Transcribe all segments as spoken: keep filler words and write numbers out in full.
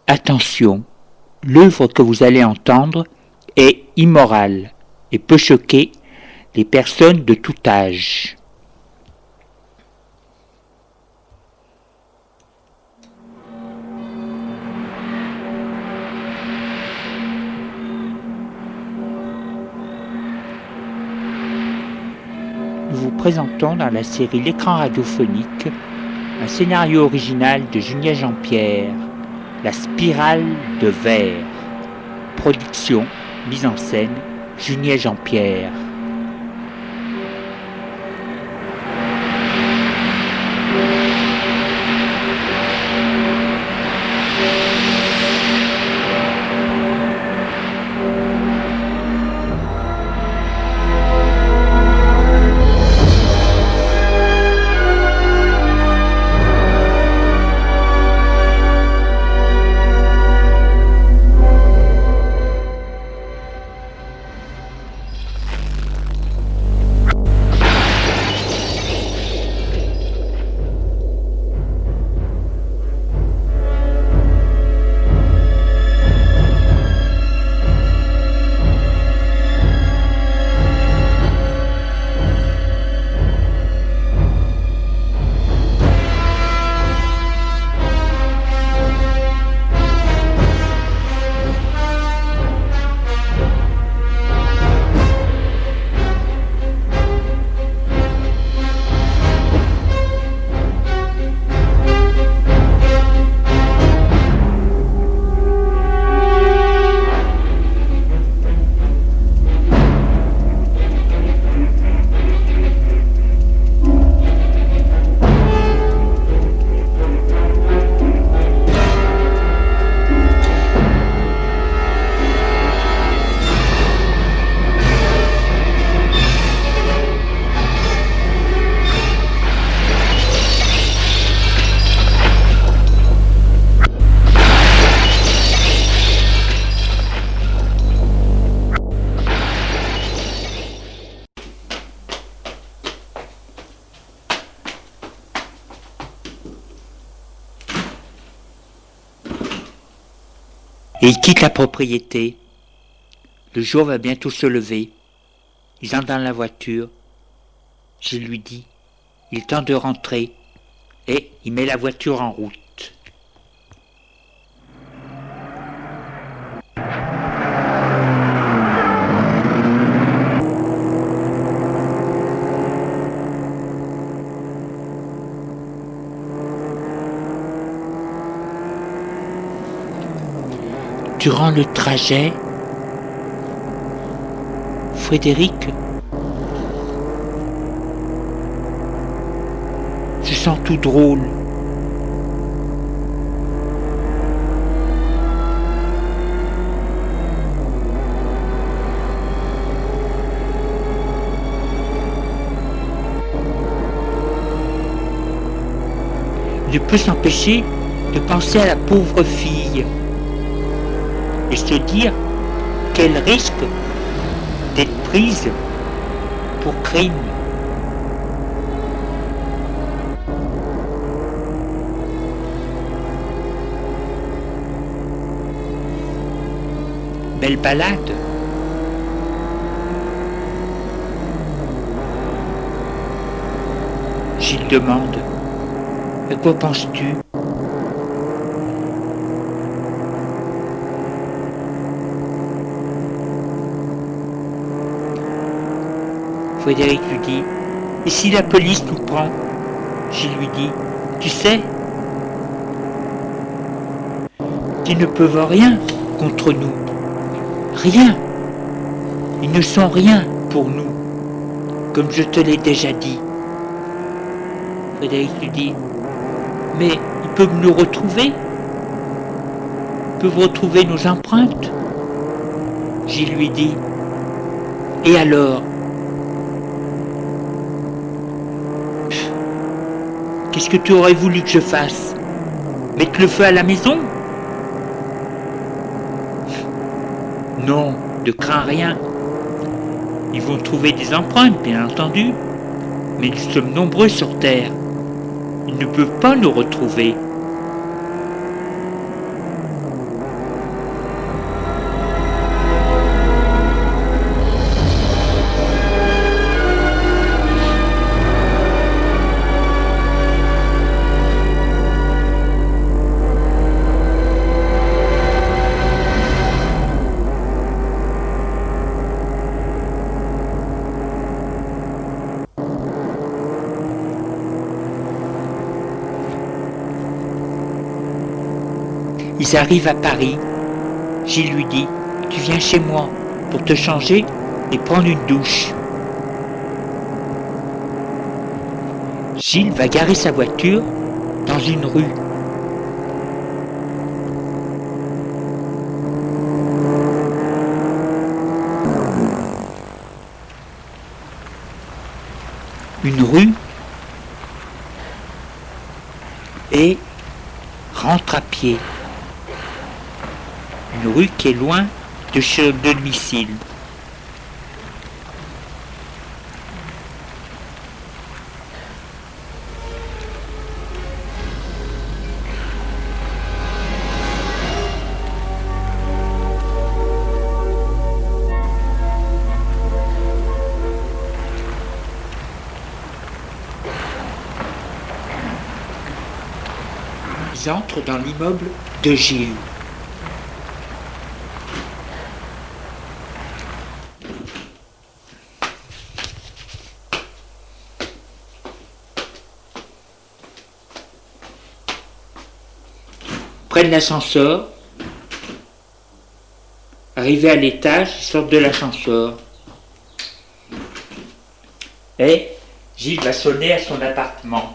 Attention, l'œuvre que vous allez entendre est immorale et peut choquer les personnes de tout âge. Nous vous présentons dans la série L'écran radiophonique un scénario original de Julien Jean-Pierre, La spirale de verre. Production, mise en scène, Julien Jean-Pierre. Et il quitte la propriété. Le jour va bientôt se lever. Ils entrent dans la voiture. Je lui dis, il est temps de rentrer. Et il met la voiture en route. Durant le trajet, Frédéric se sent tout drôle. Il ne peut s'empêcher de penser à la pauvre fille et se dire qu'elle risque d'être prise pour crime. Belle balade. Gilles demande, à quoi penses-tu ? Frédéric lui dit, et si la police nous prend ? Gilles lui dit, tu sais, ils ne peuvent rien contre nous. Rien. Ils ne sont rien pour nous, comme je te l'ai déjà dit. Frédéric lui dit, mais ils peuvent nous retrouver ? Ils peuvent retrouver nos empreintes ? Gilles lui dit, et alors ? Qu'est-ce que tu aurais voulu que je fasse ? Mettre le feu à la maison ? Non, ne crains rien. Ils vont trouver des empreintes, bien entendu. Mais nous sommes nombreux sur Terre. Ils ne peuvent pas nous retrouver. Ils arrivent à Paris. Gilles lui dit « Tu viens chez moi pour te changer et prendre une douche. » Gilles va garer sa voiture dans une rue. Une rue et rentre à pied. Une rue qui est loin de chez le domicile. Ils entrent dans l'immeuble de Gilles. Prennent l'ascenseur. Arrivés à l'étage, ils sortent de l'ascenseur. Et Gilles va sonner à son appartement.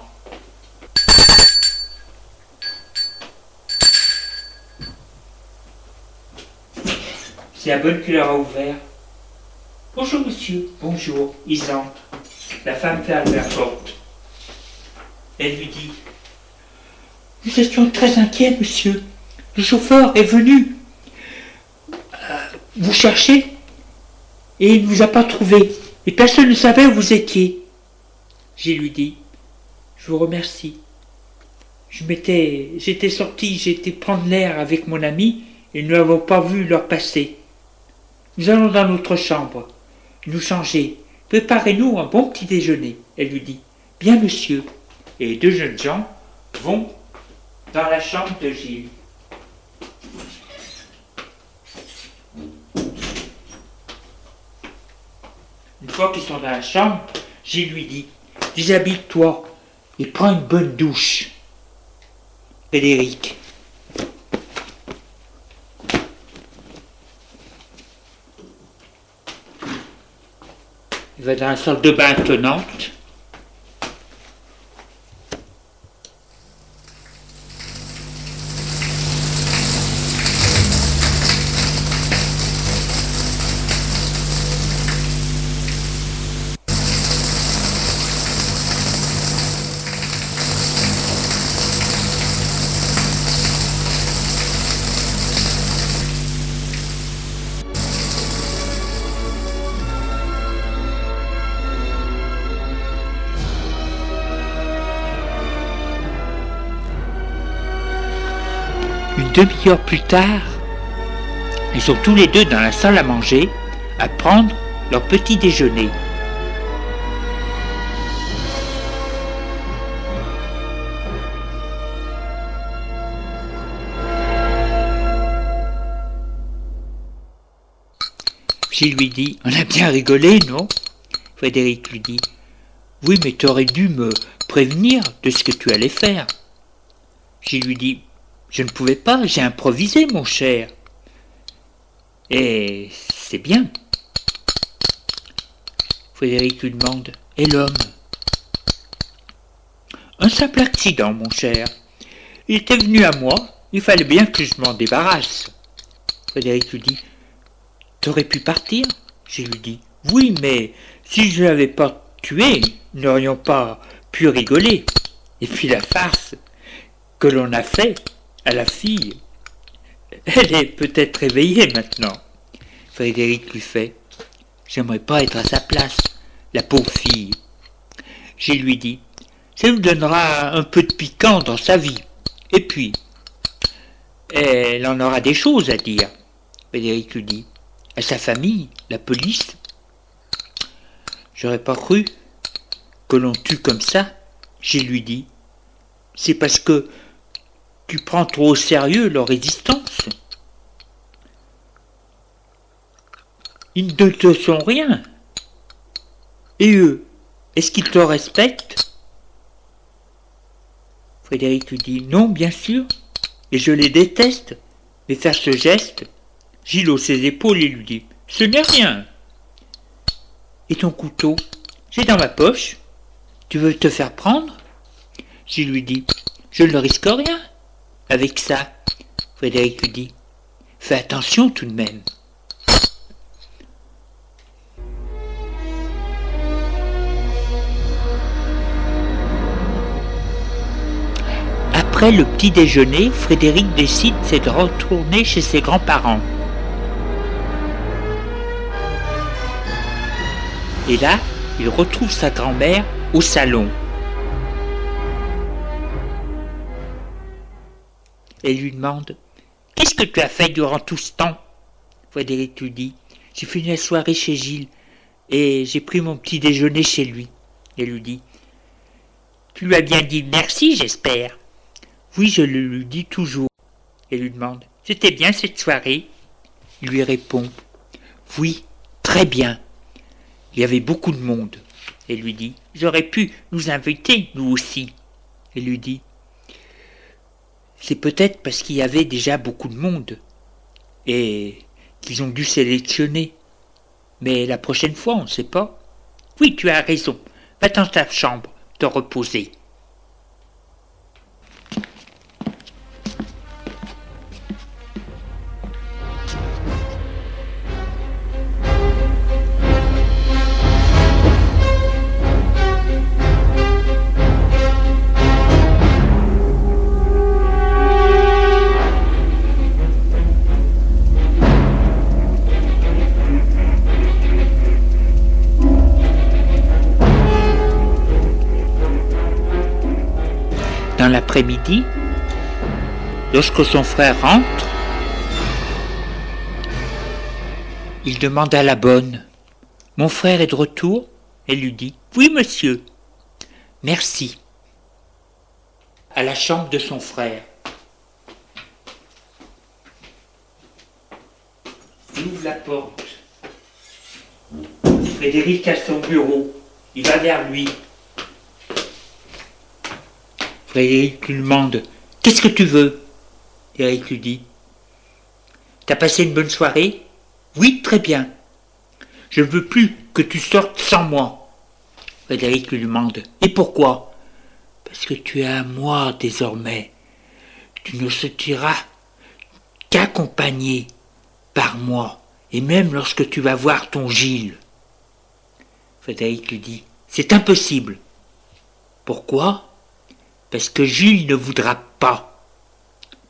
C'est la bonne qui leur a ouvert. « Bonjour monsieur. »« Bonjour. » Ils entrent. La femme ferme la porte. Elle lui dit « Nous étions très inquiets, monsieur. Le chauffeur est venu euh, vous chercher et il ne vous a pas trouvé. Et personne ne savait où vous étiez. » J'ai lui dit « Je vous remercie. Je m'étais, j'étais sorti, j'étais prendre l'air avec mon ami et nous n'avons pas vu l'heure passer. Nous allons dans notre chambre, nous changer. Préparez-nous un bon petit déjeuner. » Elle lui dit « Bien, monsieur. » Et les deux jeunes gens vont dans la chambre de Gilles. Une fois qu'ils sont dans la chambre, Gilles lui dit « Déshabille-toi et prends une bonne douche. » Frédéric. Il va dans la salle de bain attenante. Une demi-heure plus tard, ils sont tous les deux dans la salle à manger à prendre leur petit déjeuner. Gilles lui dit « On a bien rigolé, non ?» Frédéric lui dit « Oui, mais tu aurais dû me prévenir de ce que tu allais faire. » Gilles lui dit « Je ne pouvais pas, j'ai improvisé, mon cher. » Et c'est bien. Frédéric lui demande « Et l'homme ?»« Un simple accident, mon cher. Il était venu à moi, il fallait bien que je m'en débarrasse. » Frédéric lui dit « T'aurais pu partir ?» Je lui dis « Oui, mais si je ne l'avais pas tué, nous n'aurions pas pu rigoler. Et puis la farce que l'on a faite à la fille, elle est peut-être réveillée maintenant. » Frédéric lui fait « J'aimerais pas être à sa place, la pauvre fille. » Je lui dis « Ça nous donnera un peu de piquant dans sa vie. Et puis, elle en aura des choses à dire. » Frédéric lui dit « À sa famille, la police. » J'aurais pas cru que l'on tue comme ça. Je lui dis « C'est parce que tu prends trop au sérieux leur résistance. Ils ne te sont rien. Et eux, est-ce qu'ils te respectent ?» Frédéric lui dit « Non, bien sûr. et je les déteste. Mais faire ce geste, Gilles hausse ses épaules et lui dit « Ce n'est rien. » « Et ton couteau? J'ai dans ma poche. Tu veux te faire prendre ?» Gilles lui dit « Je ne risque rien avec ça. » Frédéric lui dit « Fais attention tout de même. » Après le petit déjeuner, Frédéric décide de retourner chez ses grands-parents. Et là, il retrouve sa grand-mère au salon. Elle lui demande « Qu'est-ce que tu as fait durant tout ce temps ?» Frédéric lui dit « J'ai fini la soirée chez Gilles et j'ai pris mon petit déjeuner chez lui. » Elle lui dit « Tu lui as bien dit merci, j'espère ?» « Oui, je le lui dis toujours. » Elle lui demande « C'était bien cette soirée ?» Il lui répond « Oui, très bien. Il y avait beaucoup de monde. » Elle lui dit « J'aurais pu nous inviter, nous aussi. » Elle lui dit « C'est peut-être parce qu'il y avait déjà beaucoup de monde et qu'ils ont dû sélectionner. Mais la prochaine fois, on ne sait pas. »« Oui, tu as raison. Va dans ta chambre, te reposer. » Dans l'après-midi, lorsque son frère rentre, il demande à la bonne « Mon frère est de retour ?» Elle lui dit « Oui, monsieur. »« Merci. » À la chambre de son frère. Il ouvre la porte. Frédéric a son bureau. Il va vers lui. Frédéric lui demande « Qu'est-ce que tu veux ?» Eric lui dit « T'as passé une bonne soirée ?»« Oui, très bien. Je ne veux plus que tu sortes sans moi. » Frédéric lui demande « Et pourquoi ?»« Parce que tu es à moi désormais. Tu ne sortiras qu'accompagné par moi, et même lorsque tu vas voir ton Gilles. » Frédéric lui dit « C'est impossible. » Pourquoi ? Parce que Gilles ne voudra pas. Pourquoi ?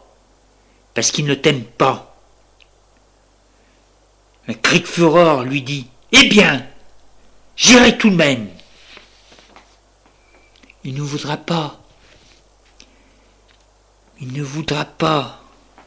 Parce qu'il ne t'aime pas. Un Kriegführer lui dit « Eh bien, j'irai tout de même. » Il ne voudra pas. Il ne voudra pas.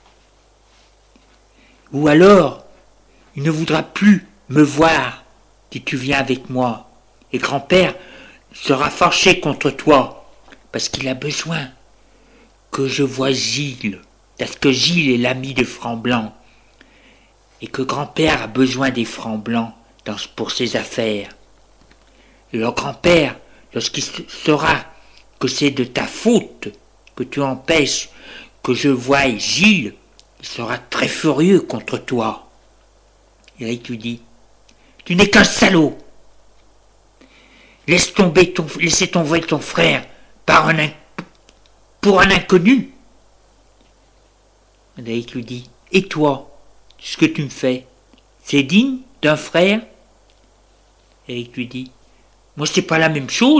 Ou alors, il ne voudra plus me voir si tu viens avec moi. Et grand-père sera fâché contre toi. Parce qu'il a besoin que je voie Gilles, parce que Gilles est l'ami de Franc-Blanc, et que grand-père a besoin des Franc-Blancs pour ses affaires. Et leur grand-père, lorsqu'il saura que c'est de ta faute que tu empêches que je voie Gilles, il sera très furieux contre toi. Eric lui dit « Tu n'es qu'un salaud. Laisse tomber ton, laissez tomber ton frère par un, pour un inconnu. » Frédéric lui dit « Et toi, ce que tu me fais, c'est digne d'un frère ?» Eric lui dit « Moi, c'est pas la même chose. »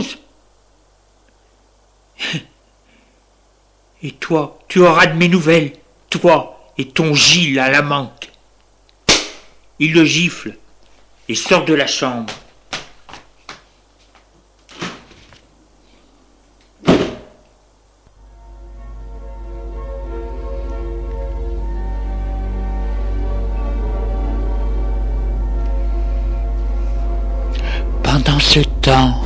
« Et toi, tu auras de mes nouvelles, toi et ton Gilles à la manque. » Il le gifle et sort de la chambre. Pendant ce temps,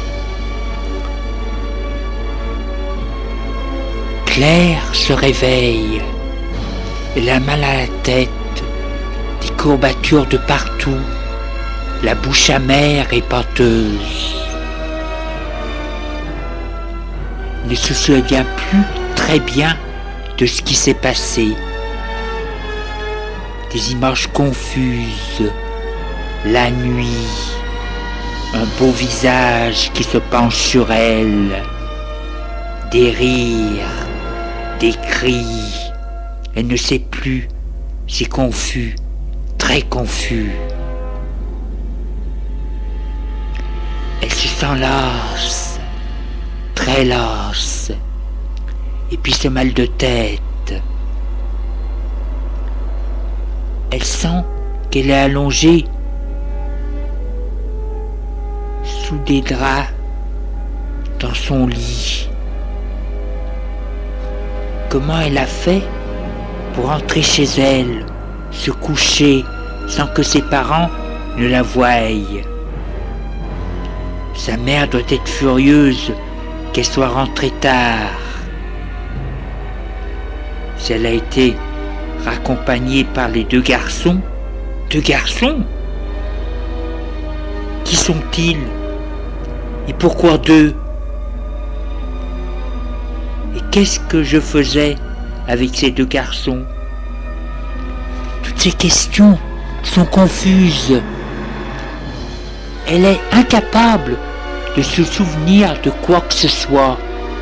Claire se réveille, elle a mal à la tête, des courbatures de partout, la bouche amère et pâteuse. Elle ne se souvient plus très bien de ce qui s'est passé. Des images confuses, la nuit, un beau visage qui se penche sur elle, des rires, des cris. Elle ne sait plus, c'est confus, très confus. Elle se sent lasse, très lasse, et puis ce mal de tête. Elle sent qu'elle est allongée sous des draps dans son lit. Comment elle a fait pour entrer chez elle, se coucher sans que ses parents ne la voient? Sa mère doit être furieuse qu'elle soit rentrée tard. Si elle a été raccompagnée par les deux garçons, deux garçons? Qui sont-ils? Et pourquoi deux? Et qu'est-ce que je faisais avec ces deux garçons? Toutes ces questions sont confuses. Elle est incapable de se souvenir de quoi que ce soit.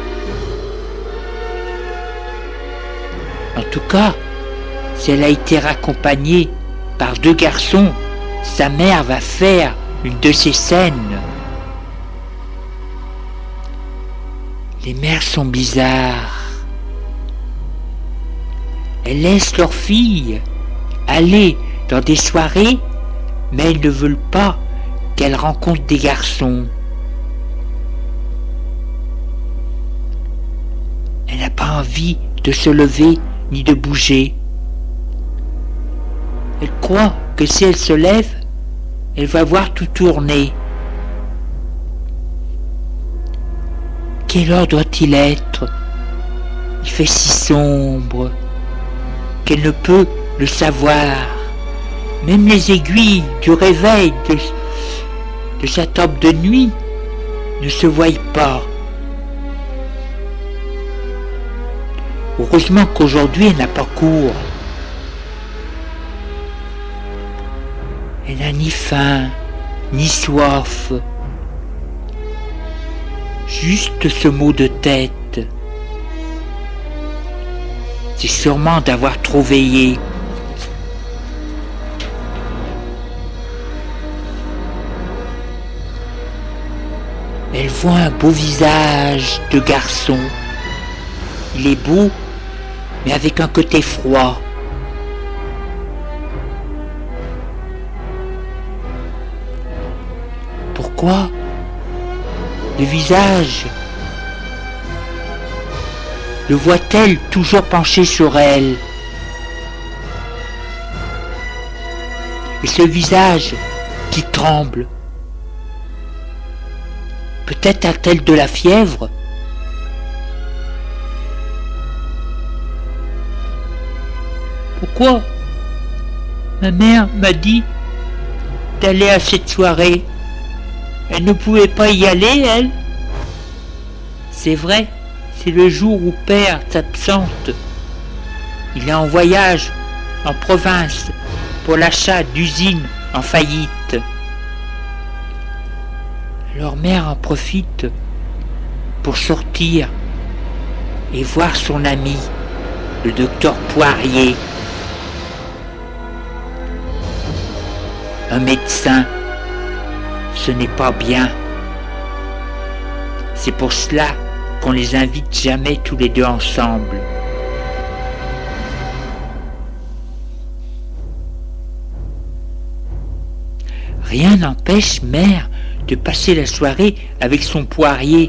En tout cas, si elle a été raccompagnée par deux garçons, sa mère va faire une de ces scènes. Les mères sont bizarres. Elles laissent leurs filles aller dans des soirées, mais elles ne veulent pas qu'elles rencontrent des garçons. Elle n'a pas envie de se lever ni de bouger. Elle croit que si elle se lève, elle va voir tout tourner. Quelle heure doit-il être? Il fait si sombre qu'elle ne peut le savoir. Même les aiguilles du réveil de, de sa table de nuit ne se voient pas. Heureusement qu'aujourd'hui elle n'a pas cours. Elle n'a ni faim, ni soif. Juste ce mot de tête. C'est sûrement d'avoir trop veillé. Elle voit un beau visage de garçon. Il est beau, mais avec un côté froid. Pourquoi le visage le voit-elle toujours penché sur elle? Et ce visage qui tremble, peut-être a-t-elle de la fièvre? Pourquoi ma mère m'a dit d'aller à cette soirée? Elle ne pouvait pas y aller, elle? C'est vrai, c'est le jour où père s'absente. Il est en voyage en province pour l'achat d'usines en faillite. Leur mère en profite pour sortir et voir son ami, le docteur Poirier, un médecin. Ce n'est pas bien. C'est pour cela qu'on les invite jamais tous les deux ensemble. Rien n'empêche mère de passer la soirée avec son Poirier.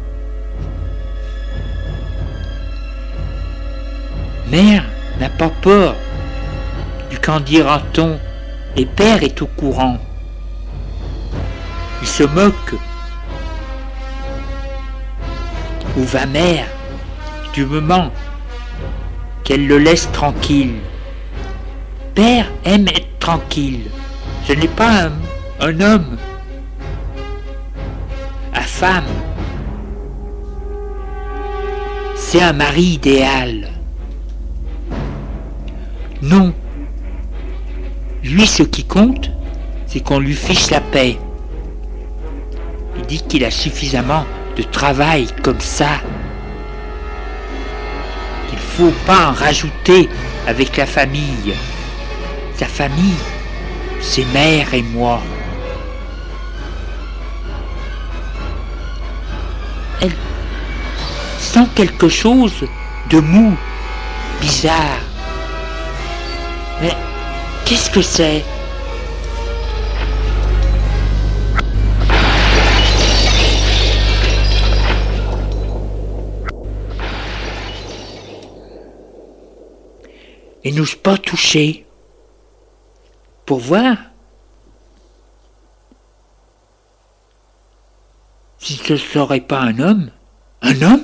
Mère n'a pas peur du qu'en dira-t-on, et père est au courant. Il se moque. Où va mère du moment qu'elle le laisse tranquille? Père aime être tranquille. Ce n'est pas un, un homme à femme. C'est un mari idéal. Non. Lui, ce qui compte, c'est qu'on lui fiche la paix. Il dit qu'il a suffisamment de travail comme ça. Qu'il faut pas en rajouter avec la famille. Sa famille, c'est mère et moi. Elle sent quelque chose de mou, bizarre. Mais qu'est-ce que c'est ? Et n'ose pas toucher pour voir si ce serait pas un homme. Un homme ?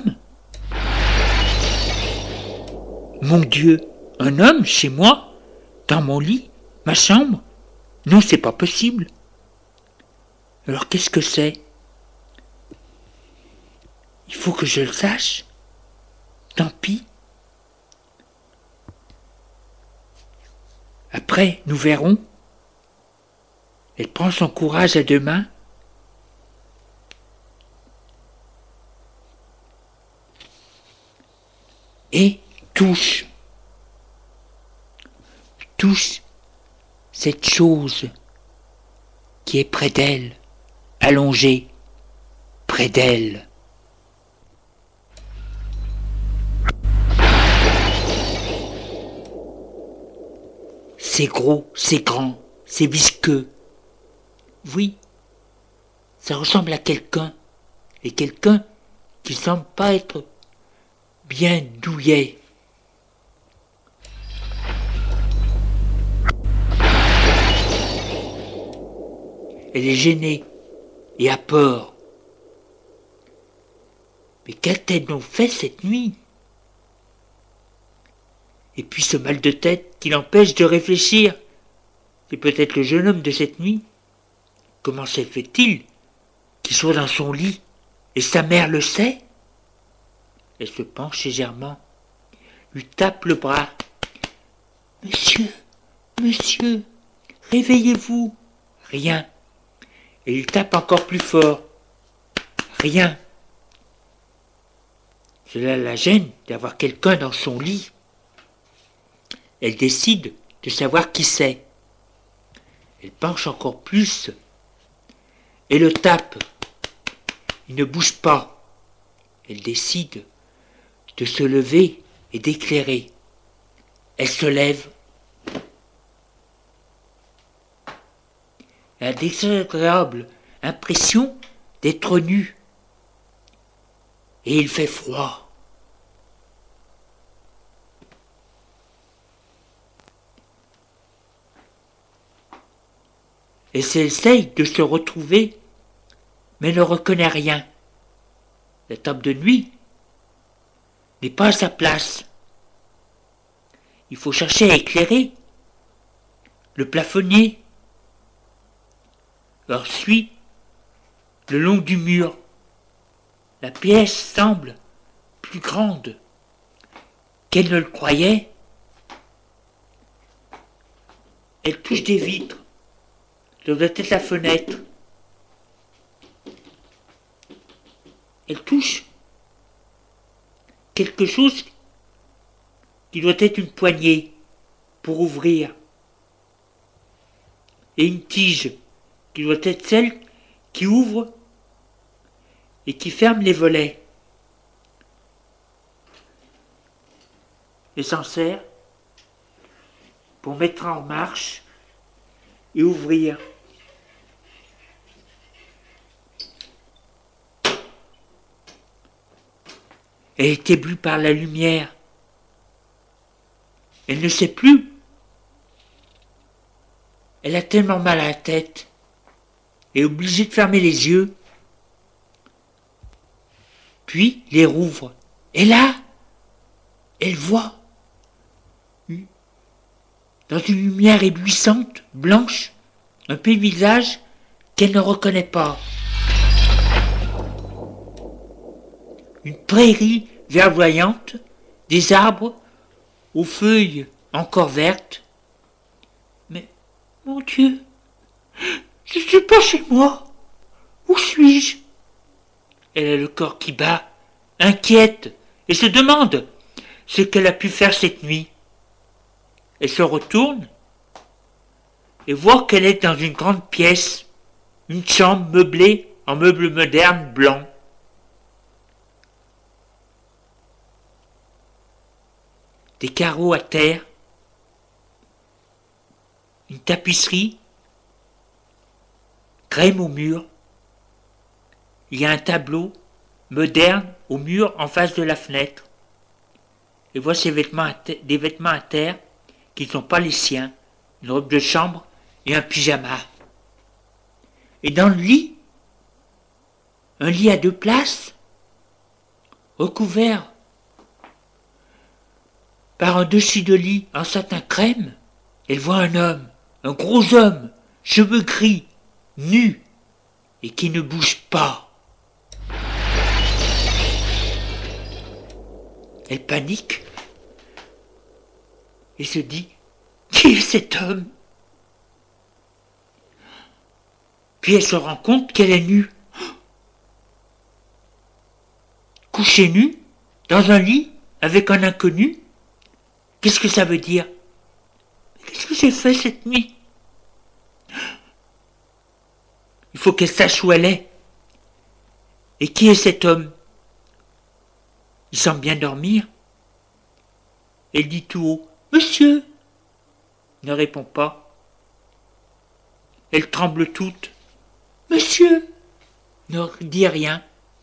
Mon Dieu, un homme chez moi, dans mon lit, ma chambre ? Non, c'est pas possible. Alors qu'est-ce que c'est ? Il faut que je le sache. Tant pis. Après, nous verrons. Elle prend son courage à deux mains. Et touche. Touche cette chose qui est près d'elle, allongée, près d'elle. C'est gros, c'est grand, c'est visqueux. Oui, ça ressemble à quelqu'un, et quelqu'un qui semble pas être bien douillet. Elle est gênée et a peur. Mais qu'a-t-elle donc fait cette nuit ? Et puis ce mal de tête qui l'empêche de réfléchir. C'est peut-être le jeune homme de cette nuit. Comment se fait-il qu'il soit dans son lit et sa mère le sait ? Elle se penche légèrement, lui tape le bras. « Monsieur, monsieur, réveillez-vous !» Rien. Et il tape encore plus fort. Rien. Cela la gêne d'avoir quelqu'un dans son lit. Elle décide de savoir qui c'est. Elle penche encore plus et le tape. Il ne bouge pas. Elle décide de se lever et d'éclairer. Elle se lève. Elle a la désagréable impression d'être nue. Et il fait froid. Et s'essaye de se retrouver, mais ne reconnaît rien. La table de nuit n'est pas à sa place. Il faut chercher à éclairer le plafonnier. Alors suit le long du mur. La pièce semble plus grande qu'elle ne le croyait. Elle touche des vitres. Ça doit être la fenêtre. Elle touche quelque chose qui doit être une poignée pour ouvrir. Et une tige qui doit être celle qui ouvre et qui ferme les volets. Et s'en sert pour mettre en marche et ouvrir. Elle est éblouie par la lumière. Elle ne sait plus. Elle a tellement mal à la tête. Elle est obligée de fermer les yeux. Puis les rouvre. Et là, elle voit, dans une lumière éblouissante, blanche, un paysage qu'elle ne reconnaît pas. Une prairie verdoyante, des arbres aux feuilles encore verte. Mais, mon Dieu, je ne suis pas chez moi. Où suis-je? Elle a le corps qui bat, inquiète, et se demande ce qu'elle a pu faire cette nuit. Elle se retourne et voit qu'elle est dans une grande pièce, une chambre meublée en meubles modernes blancs. Des carreaux à terre, une tapisserie, crème au mur. Il y a un tableau moderne au mur en face de la fenêtre. Elle voit ses vêtements à te- des vêtements à terre qui ne sont pas les siens, une robe de chambre et un pyjama. Et dans le lit, un lit à deux places, recouvert par un dessus de lit en satin crème, elle voit un homme, un gros homme, cheveux gris, nu, et qui ne bouge pas. Elle panique et se dit « Qui est cet homme ?» Puis elle se rend compte qu'elle est nue. Couchée nue, dans un lit, avec un inconnu. Qu'est-ce que ça veut dire? Qu'est-ce que j'ai fait cette nuit? Il faut qu'elle sache où elle est. Et qui est cet homme? Il semble bien dormir. Elle dit tout haut « Monsieur !» Il ne répond pas. Elle tremble toute. « Monsieur !» ne dit rien.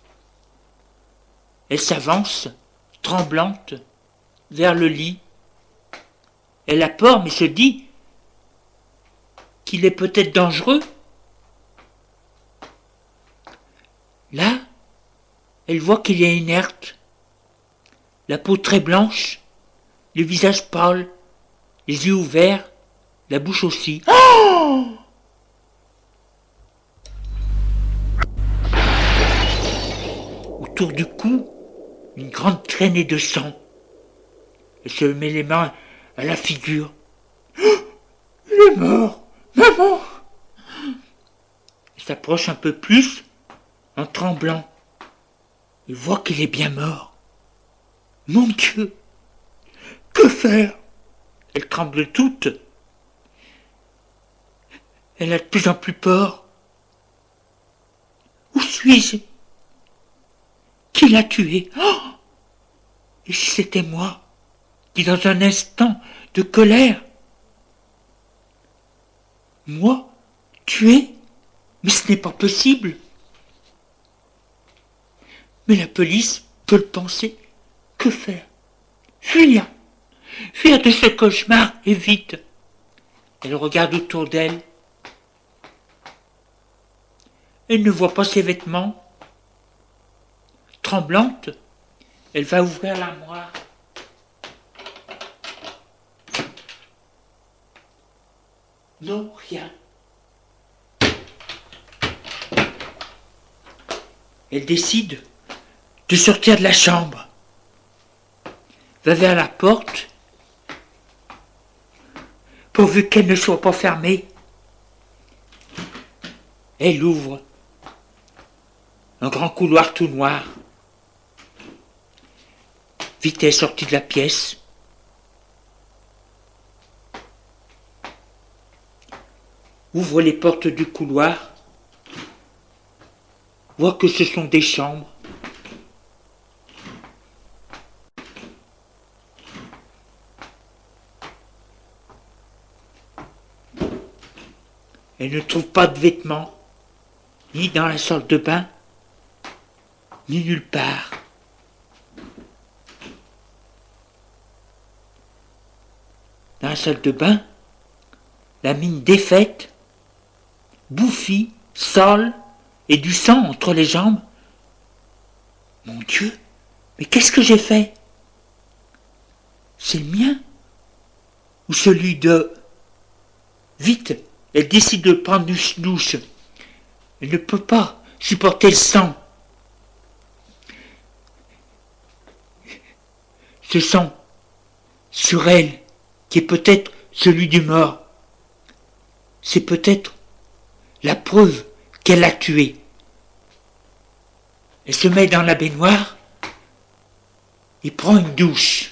Elle s'avance, tremblante, vers le lit. Elle a peur, mais se dit qu'il est peut-être dangereux. Là, elle voit qu'il est inerte, la peau très blanche, le visage pâle, les yeux ouverts, la bouche aussi. Oh! Autour du cou, une grande traînée de sang. Elle se met les mains à la figure. Oh, il est mort, maman! Elle s'approche un peu plus, en tremblant. Elle voit qu'il est bien mort. Mon Dieu! Que faire? Elle tremble toute. Elle a de plus en plus peur. Où suis-je? Qui l'a tué? Oh! Et si c'était moi, qui dans un instant de colère, moi, tué? Mais ce n'est pas possible. Mais la police peut le penser. Que faire? Fuir! Fuir de ce cauchemar, et vite! Elle regarde autour d'elle. Elle ne voit pas ses vêtements. Tremblante, elle va ouvrir l'armoire. Non, rien. Elle décide de sortir de la chambre. Va vers la porte, pourvu qu'elle ne soit pas fermée. Elle ouvre un grand couloir tout noir. Vite, elle est sortie de la pièce. Ouvre les portes du couloir. Voit que ce sont des chambres. Elle ne trouve pas de vêtements, ni dans la salle de bain, ni nulle part. Dans la salle de bain, la mine défaite, bouffie, sale, et du sang entre les jambes. Mon Dieu, mais qu'est-ce que j'ai fait? C'est le mien? Ou celui de... Vite, elle décide de prendre une douche. Elle ne peut pas supporter le sang. Ce sang, sur elle, qui est peut-être celui du mort. C'est peut-être la preuve qu'elle l'a tué. Elle se met dans la baignoire et prend une douche.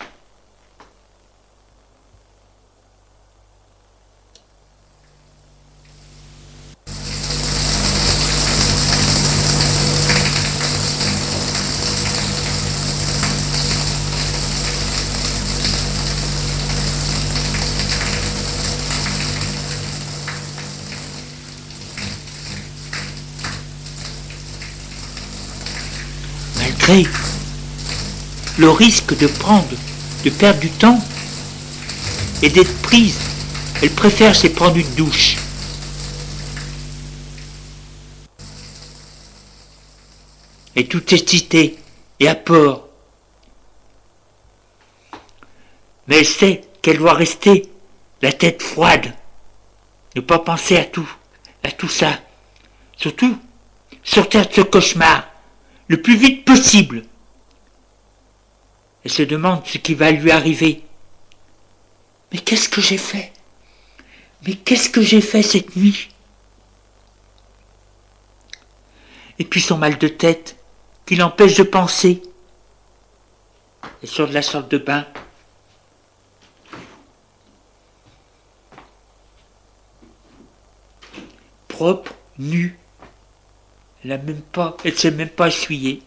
Malgré le risque de prendre, de perdre du temps et d'être prise, elle préfère se prendre une douche. Et tout excité et à port. Mais elle sait qu'elle doit rester la tête froide, ne pas penser à tout, à tout ça. Surtout, sortir de ce cauchemar le plus vite possible. Elle se demande ce qui va lui arriver. Mais qu'est-ce que j'ai fait? Mais qu'est-ce que j'ai fait cette nuit? Et puis son mal de tête, qui l'empêche de penser. Elle sort de la salle de bain. Propre, nue. Elle n'a même pas, elle s'est même pas essuyée.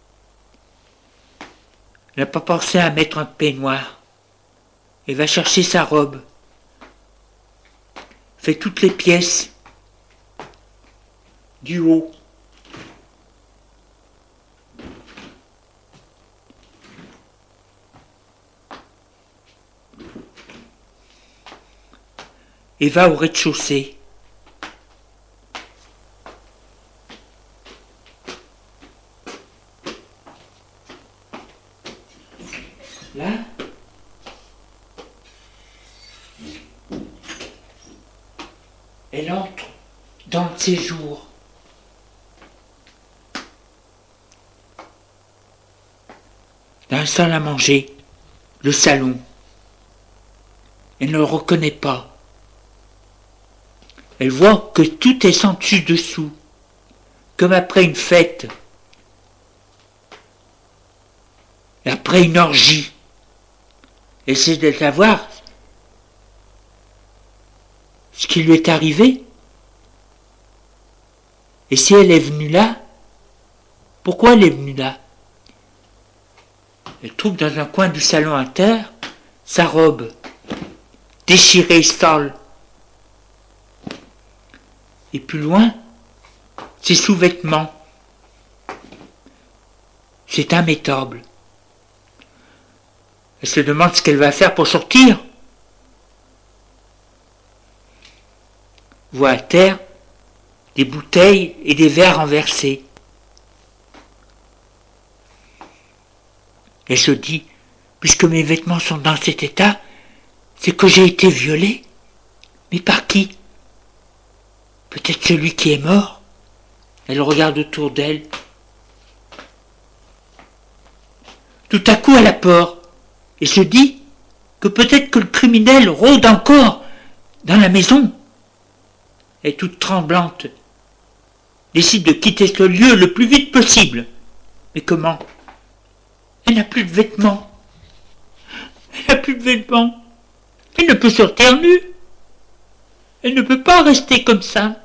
Elle n'a pas pensé à mettre un peignoir. Elle va chercher sa robe. Fait toutes les pièces. Du haut. Et va au rez-de-chaussée. Là, elle entre dans le séjour. Dans la salle à manger, le salon. Elle ne le reconnaît pas. Elle voit que tout est sans dessus-dessous, comme après une fête, et après une orgie. Elle essaie de savoir ce qui lui est arrivé. Et si elle est venue là, pourquoi elle est venue là? Elle trouve dans un coin du salon à terre sa robe, déchirée, sale. Et plus loin, ses sous-vêtements. C'est immétable. Elle se demande ce qu'elle va faire pour sortir. Voit à terre des bouteilles et des verres renversés. Elle se dit, puisque mes vêtements sont dans cet état, c'est que j'ai été violée. Mais par qui? Peut-être celui qui est mort. Elle regarde autour d'elle. Tout à coup, elle a peur et se dit que peut-être que le criminel rôde encore dans la maison. Elle est toute tremblante, décide de quitter ce lieu le plus vite possible. Mais comment? Elle n'a plus de vêtements. Elle n'a plus de vêtements. Elle ne peut sortir nue. Elle ne peut pas rester comme ça.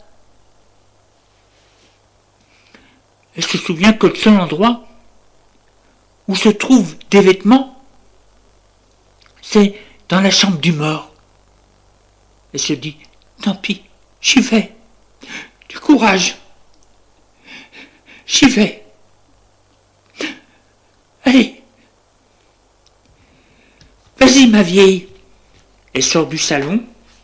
Elle se souvient que le seul endroit où se trouvent des vêtements, c'est dans la chambre du mort. Elle se dit, tant pis, j'y vais. Du courage. J'y vais. Allez. Vas-y, ma vieille. Elle sort du salon.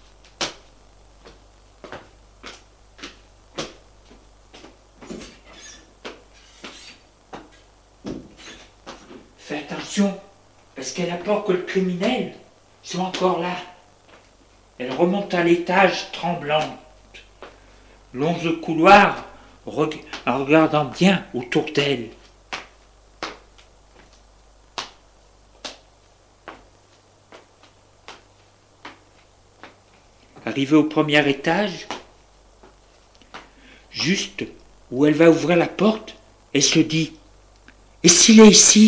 Fais attention, parce qu'elle a peur que le criminel soit encore là. Elle remonte à l'étage tremblante, longe le couloir en regardant bien autour d'elle. Arrivée au premier étage, juste où elle va ouvrir la porte, elle se dit « Et s'il est ici ?»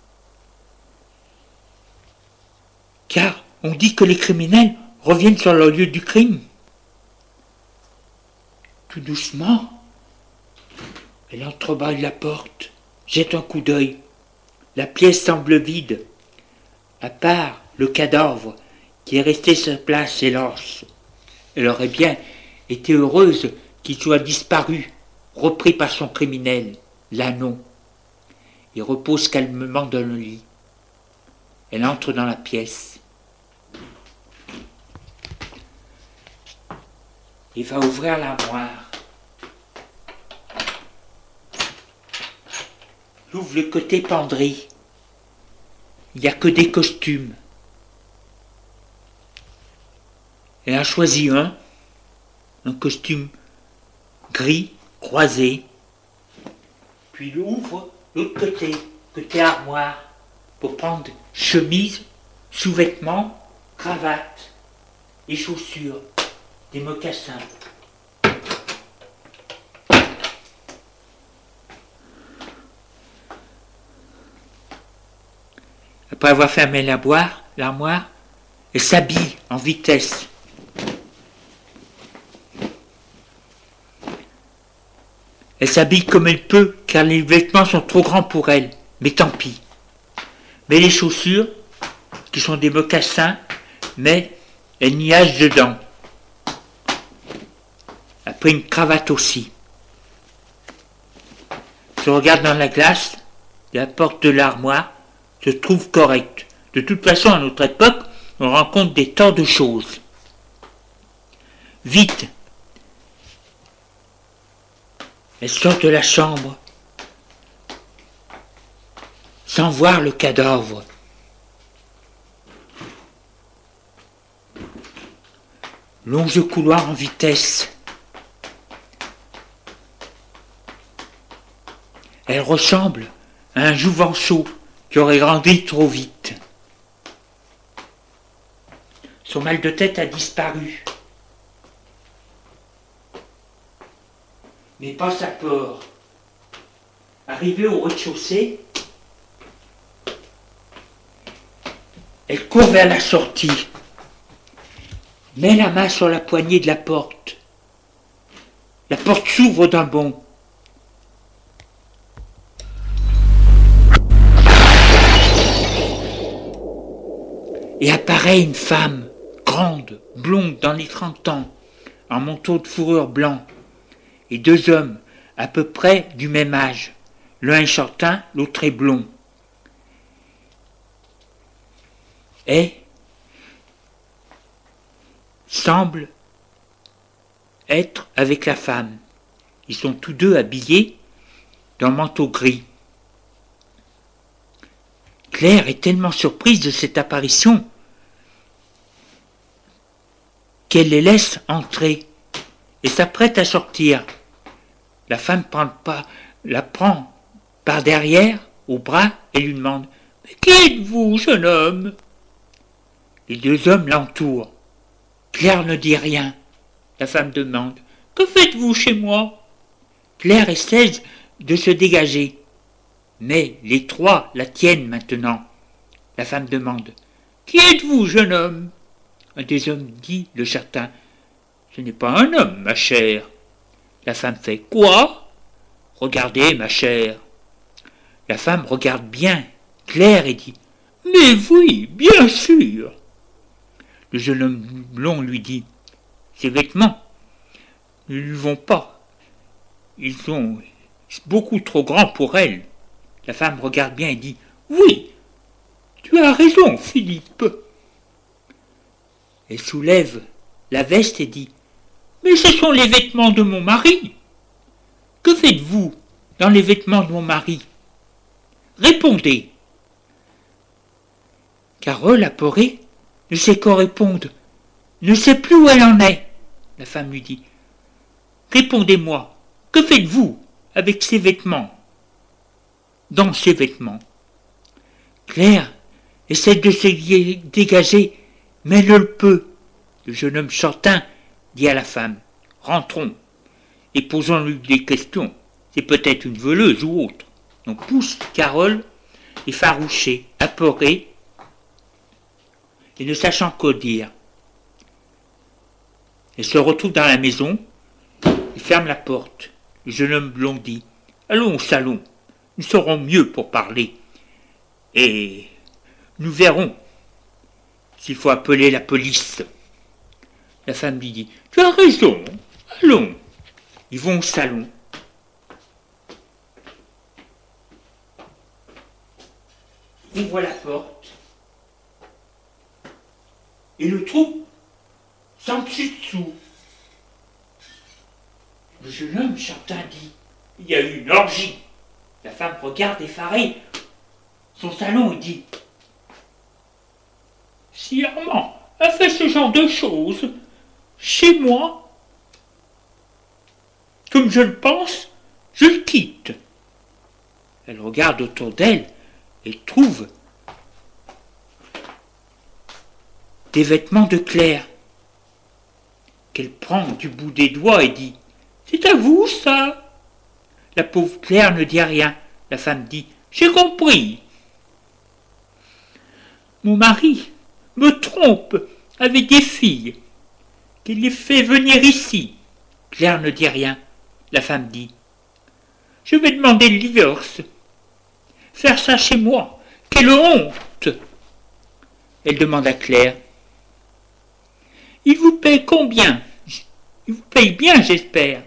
Car on dit que les criminels reviennent sur leur lieu du crime. Tout doucement, elle entrebâille la porte, jette un coup d'œil. La pièce semble vide, à part le cadavre qui est resté sur place et lance. Elle aurait bien été heureuse qu'il soit disparu, repris par son criminel. Là non. Il repose calmement dans le lit. Elle entre dans la pièce. Il va ouvrir l'armoire. Il ouvre le côté penderie. Il n'y a que des costumes. Elle a choisi un, un costume gris, croisé. Puis il ouvre l'autre côté, côté armoire, pour prendre chemise, sous-vêtements, cravate et chaussures, des mocassins. Après avoir fermé l'armoire, l'armoire, elle s'habille en vitesse. Elle s'habille comme elle peut, car les vêtements sont trop grands pour elle, mais tant pis. Mais les chaussures, qui sont des mocassins, mais elle niage dedans. Après une cravate aussi. Se regarde dans la glace, la porte de l'armoire se trouve correcte. De toute façon, à notre époque, on rencontre des tas de choses. Vite! Elle sort de la chambre, sans voir le cadavre. Longe le couloir en vitesse. Elle ressemble à un jouvenceau qui aurait grandi trop vite. Son mal de tête a disparu. Mais pas sa peur. Arrivée au rez-de-chaussée, elle court vers la sortie, met la main sur la poignée de la porte. La porte s'ouvre d'un bond. Et apparaît une femme, grande, blonde, dans les trente ans, en manteau de fourrure blanc, et deux hommes, à peu près du même âge. L'un est châtain, l'autre est blond. Et semble être avec la femme. Ils sont tous deux habillés d'un manteau gris. Claire est tellement surprise de cette apparition qu'elle les laisse entrer et s'apprête à sortir. La femme prend pas, la prend par derrière, au bras, et lui demande « Mais qui êtes-vous, jeune homme ?» Les deux hommes l'entourent. Claire ne dit rien. La femme demande « Que faites-vous chez moi ?» Claire essaie de se dégager. Mais les trois la tiennent maintenant. La femme demande « Qui êtes-vous, jeune homme ?» Un des hommes dit, le châtain « Ce n'est pas un homme, ma chère. » La femme fait « Quoi ?» « Regardez, ma chère. » La femme regarde bien Claire et dit « Mais oui, bien sûr. » Le jeune homme blond lui dit « Ces vêtements ne lui vont pas. Ils sont beaucoup trop grands pour elle. » La femme regarde bien et dit « Oui, tu as raison, Philippe. » Elle soulève la veste et dit « Mais ce sont les vêtements de mon mari. Que faites-vous dans les vêtements de mon mari? Répondez. » Carole, apeurée, ne sait quoi répondre, ne sait plus où elle en est. La femme lui dit « Répondez-moi, que faites-vous avec ces vêtements? Dans ces vêtements. » Claire essaie de se dégager, mais elle ne le peut. Le jeune homme chantin dit à la femme, « Rentrons et posons-lui des questions. C'est peut-être une voleuse ou autre. » On pousse Carole, effarouchée, apeurée, et ne sachant quoi dire. Elle se retrouve dans la maison et ferme la porte. Le jeune homme blond dit, « Allons au salon, nous serons mieux pour parler. Et nous verrons s'il faut appeler la police. » La femme lui dit, « Tu as raison, allons. » Ils vont au salon. Il ouvre la porte et le trouve sans dessus-dessous. Le jeune homme chantin dit, « Il y a eu une orgie. » La femme regarde effarée son salon et dit, « Si Armand a fait ce genre de choses chez moi, comme je le pense, je le quitte. » Elle regarde autour d'elle et trouve des vêtements de Claire qu'elle prend du bout des doigts et dit, « C'est à vous, ça ?» La pauvre Claire ne dit rien. La femme dit, « J'ai compris. Mon mari me trompe avec des filles, qu'il les fait venir ici. » Claire ne dit rien. La femme dit, « Je vais demander le divorce. Faire ça chez moi, quelle honte !» Elle demande à Claire, « Il vous paye combien ? Il vous paye bien, j'espère.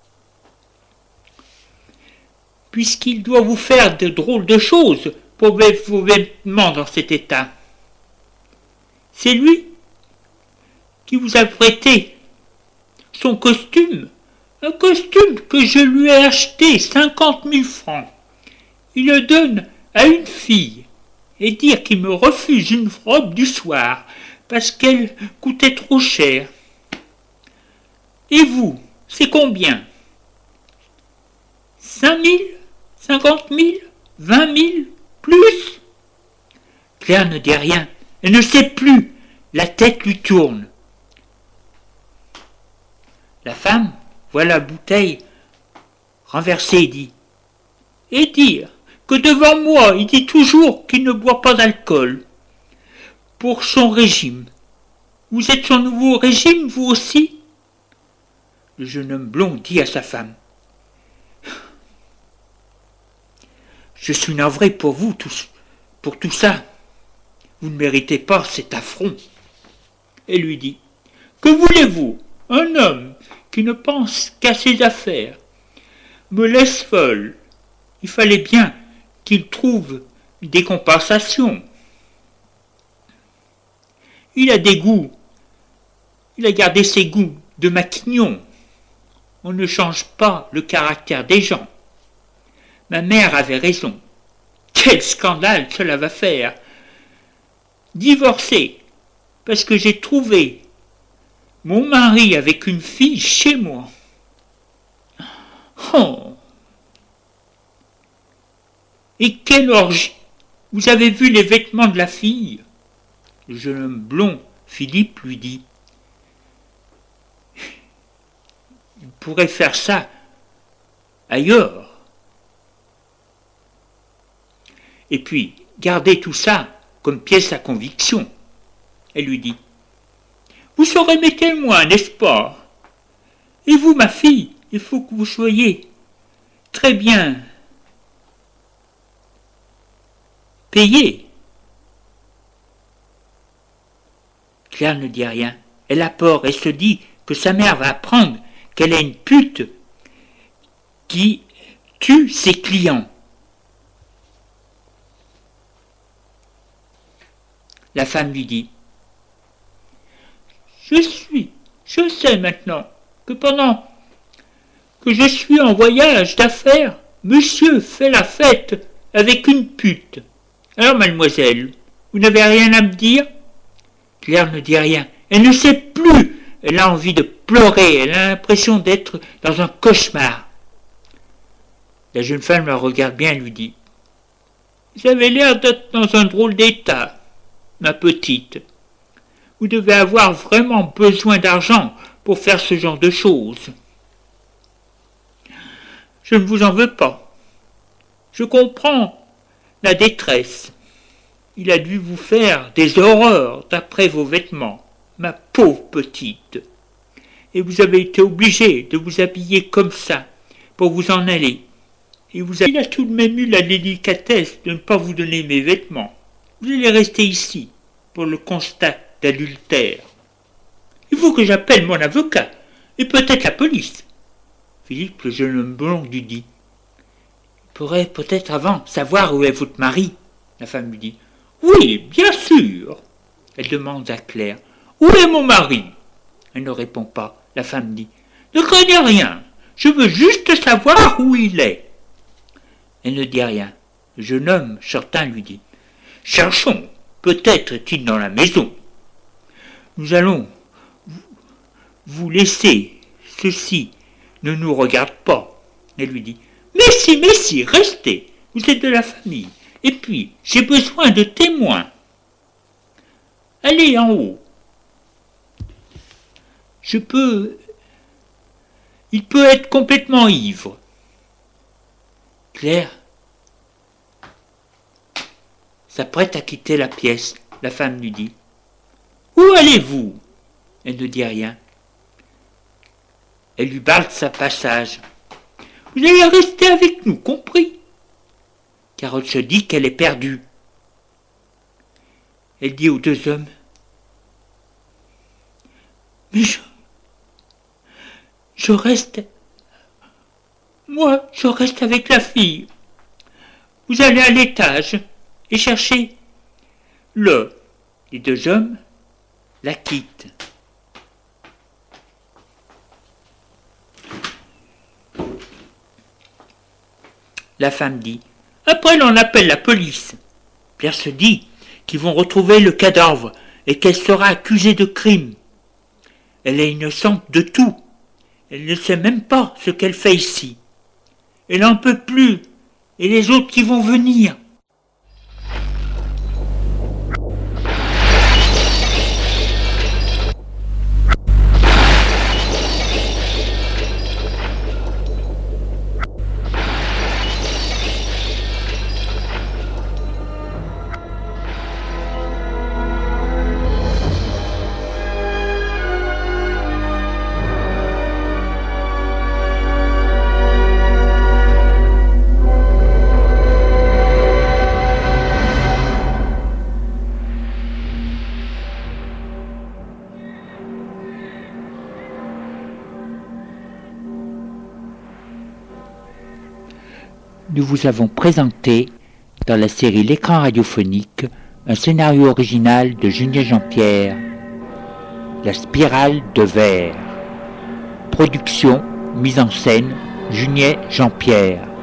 Puisqu'il doit vous faire de drôles de choses pour mettre vos vêtements dans cet état. C'est lui qui vous a prêté son costume, un costume que je lui ai acheté cinquante mille francs. Il le donne à une fille et dire qu'il me refuse une robe du soir parce qu'elle coûtait trop cher. Et vous, c'est combien ? Cinq mille ? Cinquante mille ? Vingt mille ? Plus ? » Claire ne dit rien. Elle ne sait plus. La tête lui tourne. La femme voit la bouteille renversée et dit, « Et dire que devant moi, il dit toujours qu'il ne boit pas d'alcool pour son régime. Vous êtes son nouveau régime, vous aussi ?» Le jeune homme blond dit à sa femme, « Je suis navré pour vous, tous, pour tout ça. Vous ne méritez pas cet affront. » Elle lui dit, « Que voulez-vous ? Un homme qui ne pense qu'à ses affaires me laisse folle. Il fallait bien qu'il trouve des compensations. Il a des goûts. Il a gardé ses goûts de maquignon. On ne change pas le caractère des gens. Ma mère avait raison. Quel scandale cela va faire. Divorcer, parce que j'ai trouvé mon mari avec une fille chez moi. Oh. Et quelle orgie. Vous avez vu les vêtements de la fille ? » Le jeune homme blond, Philippe, lui dit, « Il pourrait faire ça ailleurs. Et puis, gardez tout ça comme pièce à conviction. » Elle lui dit, « Vous serez mes témoins, n'est-ce pas ? Et vous, ma fille, il faut que vous soyez très bien payée. » Claire ne dit rien. Elle a peur et se dit que sa mère va apprendre qu'elle est une pute qui tue ses clients. La femme lui dit, « Je suis, je sais maintenant que pendant que je suis en voyage d'affaires, monsieur fait la fête avec une pute. Alors, mademoiselle, vous n'avez rien à me dire ?» Claire ne dit rien. Elle ne sait plus. Elle a envie de pleurer. Elle a l'impression d'être dans un cauchemar. La jeune femme la regarde bien et lui dit, « Vous avez l'air d'être dans un drôle d'état, ma petite. Vous devez avoir vraiment besoin d'argent pour faire ce genre de choses. Je ne vous en veux pas. Je comprends la détresse. Il a dû vous faire des horreurs d'après vos vêtements, ma pauvre petite. Et vous avez été obligé de vous habiller comme ça pour vous en aller. Et vous avez... Il a tout de même eu la délicatesse de ne pas vous donner mes vêtements. Vous allez rester ici pour le constat d'adultère. Il faut que j'appelle mon avocat et peut-être la police. Philippe, le jeune homme blond, lui dit. Il pourrait peut-être avant savoir où est votre mari. La femme lui dit. Oui, bien sûr. Elle demande à Claire. Où est mon mari? Elle ne répond pas. La femme dit. Ne craignez rien. Je veux juste savoir où il est. Elle ne dit rien. Le jeune homme, Chortin, lui dit. Cherchons. Peut-être est-il dans la maison. Nous allons vous laisser. Ceci ne nous regarde pas. Elle lui dit. Mais si, mais si, restez. Vous êtes de la famille. Et puis, j'ai besoin de témoins. Allez en haut. Je peux... Il peut être complètement ivre. Claire s'apprête à quitter la pièce. La femme lui dit. Où allez-vous? Elle ne dit rien. Elle lui parle de sa passage. Vous allez rester avec nous, compris? Carole se dit qu'elle est perdue. Elle dit aux deux hommes. Mais je... Je reste... Moi, je reste avec la fille. Vous allez à l'étage et cherchez le... Les deux hommes la quittent. La femme dit. Après, l'on appelle la police. Pierre se dit qu'ils vont retrouver le cadavre et qu'elle sera accusée de crime. Elle est innocente de tout. Elle ne sait même pas ce qu'elle fait ici. Elle n'en peut plus. Et les autres qui vont venir. Nous vous avons présenté, dans la série L'écran radiophonique, un scénario original de Julien Jean-Pierre, La spirale de verre. Production, mise en scène, Julien Jean-Pierre.